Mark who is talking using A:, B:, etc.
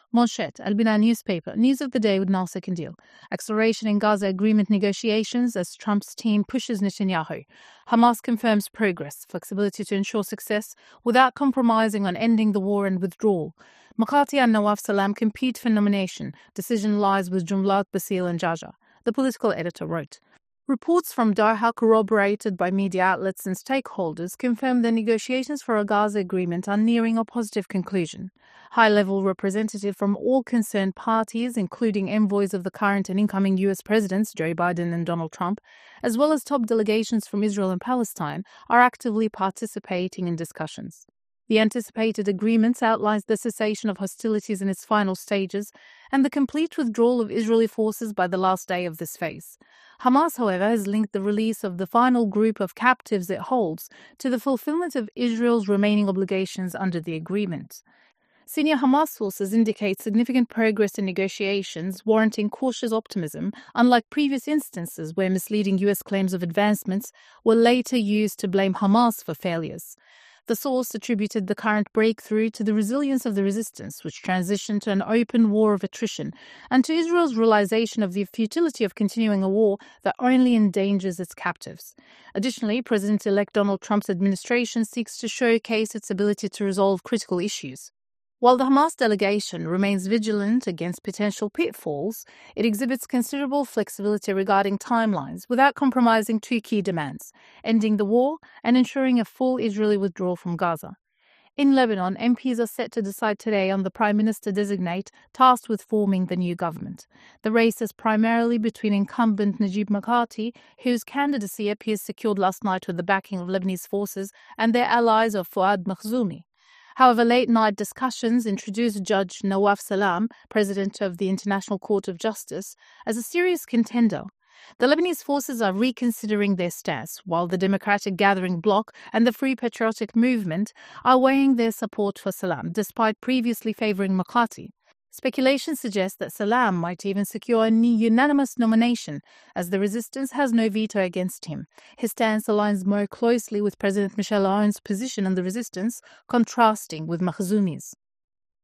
A: Manchette, Al-Bina newspaper, news of the day with Nasser Kandil. Acceleration in Gaza agreement negotiations as Trump's team pushes Netanyahu. Hamas confirms progress, flexibility to ensure success without compromising on ending the war and withdrawal. McCarthy and Nawaf Salam compete for nomination. Decision lies with Jumlat, Basile and Jaja. The political editor wrote. Reports from Doha, corroborated by media outlets and stakeholders, confirm the negotiations for a Gaza agreement are nearing a positive conclusion. High-level representatives from all concerned parties, including envoys of the current and incoming U.S. presidents, Joe Biden and Donald Trump, as well as top delegations from Israel and Palestine, are actively participating in discussions. The anticipated agreement outlines the cessation of hostilities in its final stages and the complete withdrawal of Israeli forces by the last day of this phase. Hamas, however, has linked the release of the final group of captives it holds to the fulfillment of Israel's remaining obligations under the agreement. Senior Hamas sources indicate significant progress in negotiations, warranting cautious optimism, unlike previous instances where misleading U.S. claims of advancements were later used to blame Hamas for failures. The source attributed the current breakthrough to the resilience of the resistance, which transitioned to an open war of attrition, and to Israel's realization of the futility of continuing a war that only endangers its captives. Additionally, President-elect Donald Trump's administration seeks to showcase its ability to resolve critical issues. While the Hamas delegation remains vigilant against potential pitfalls, it exhibits considerable flexibility regarding timelines without compromising two key demands, ending the war and ensuring a full Israeli withdrawal from Gaza. In Lebanon, MPs are set to decide today on the Prime Minister-designate tasked with forming the new government. The race is primarily between incumbent Najib Mikati, whose candidacy appears secured last night with the backing of Lebanese forces, and their allies of Fouad Makhzoumi. However, late-night discussions introduced Judge Nawaf Salam, president of the International Court of Justice, as a serious contender. The Lebanese forces are reconsidering their stance, while the Democratic Gathering Bloc and the Free Patriotic Movement are weighing their support for Salam, despite previously favoring Mikati. Speculation suggests that Salam might even secure a unanimous nomination, as the resistance has no veto against him. His stance aligns more closely with President Michel Aoun's position on the resistance, contrasting with Makhzoumi's.